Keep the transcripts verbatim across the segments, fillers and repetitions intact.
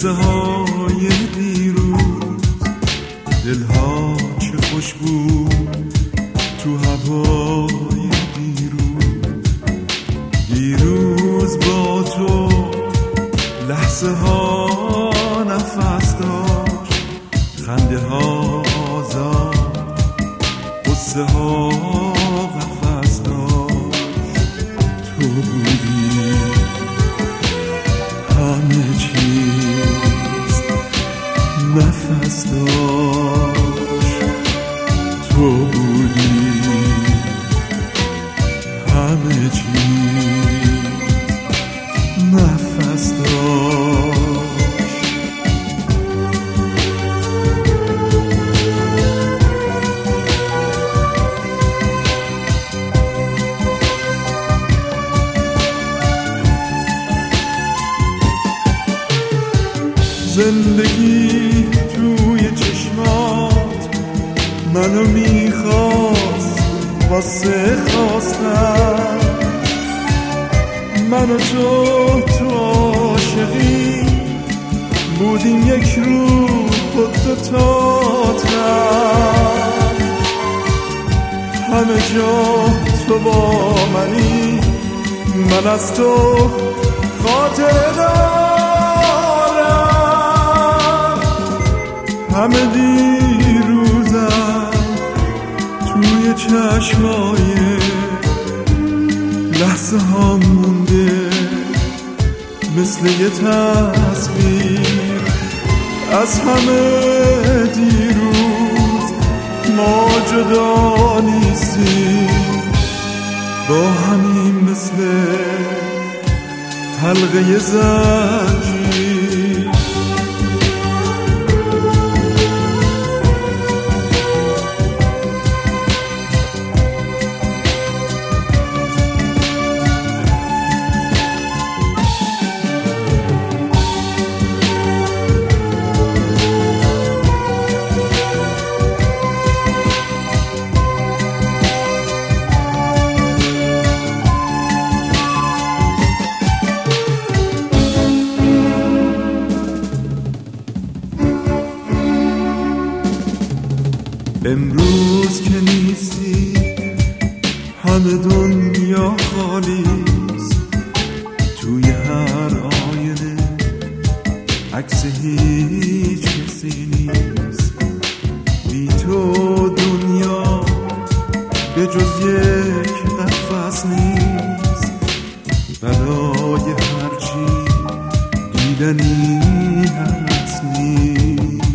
قصه های دیروز، دلها چه خوش بود تو هوای دیروز. دیروز با تو لحظه ها نفس داشت، خنده ها آزاد، قصه ها قفس داشت. تو بودی همه چیز نفس داشت، تو بودی همه چیز نفس داشت. زندگی توی چشمات منو میخواست واسه خواستن، من و تو تو عاشقی بودیم یک رو خود دو تاتن. همه جا تو با منی، من از تو خاطره دارم. همه دیروزم توی چشمای لحظه ها مونده، مثل یه تصویر از همه دیروز. ما جدا نیستیم، با همین مثل حلقه زنجیر. امروز که نیستی همه دنیا خالیست، توی هر آینه عکس هیچ کسی نیست. بی تو دنیا به جز یک نفس نیست، برای هرچی دیدنی هست نیست.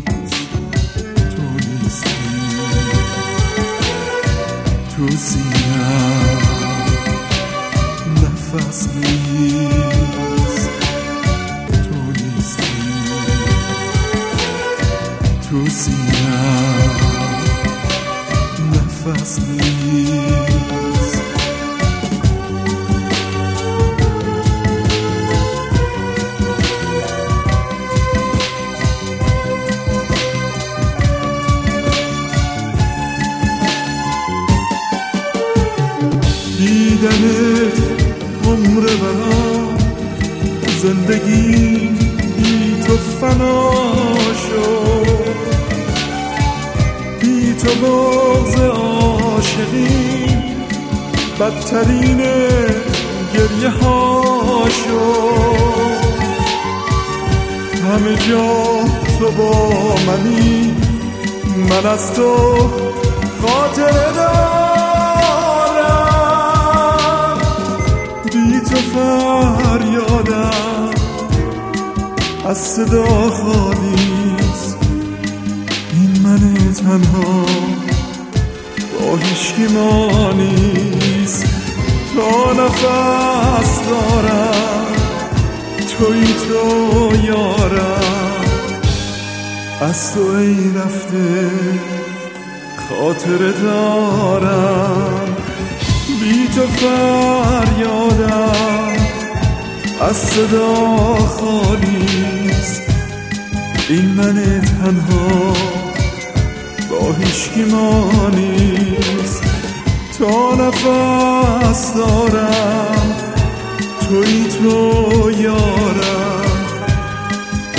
تو سینم نفس نیست، تو نیستی. تو سینم نفس نیست. دیدنت عمر برام، زندگی بی تو فنا شد. بی تو بغض عاشقی بدترین گریه ها شد. همه جا تو با منی، من از تو خاطره دارم. بی تو فریادم از صدا خالیست. این من تنها با هیچکی ما نیست. تا نفس دارم توی تو یارم، از تو ای رفته خاطره دارم. بی تو فریادم از صدا خالیست. این من تنها با هیچکی ما نیست. تا نفس دارم توی تو یارم،